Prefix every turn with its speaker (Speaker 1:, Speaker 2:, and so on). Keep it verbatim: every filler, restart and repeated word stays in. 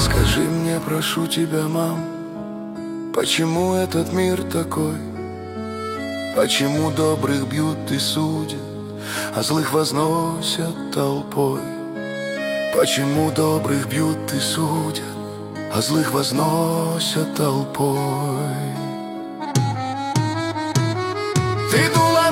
Speaker 1: Скажи мне, прошу тебя, мам, почему этот мир такой? Почему добрых бьют и судят, а злых возносят толпой? Почему добрых бьют и судят, а злых возносят толпой? Ты дула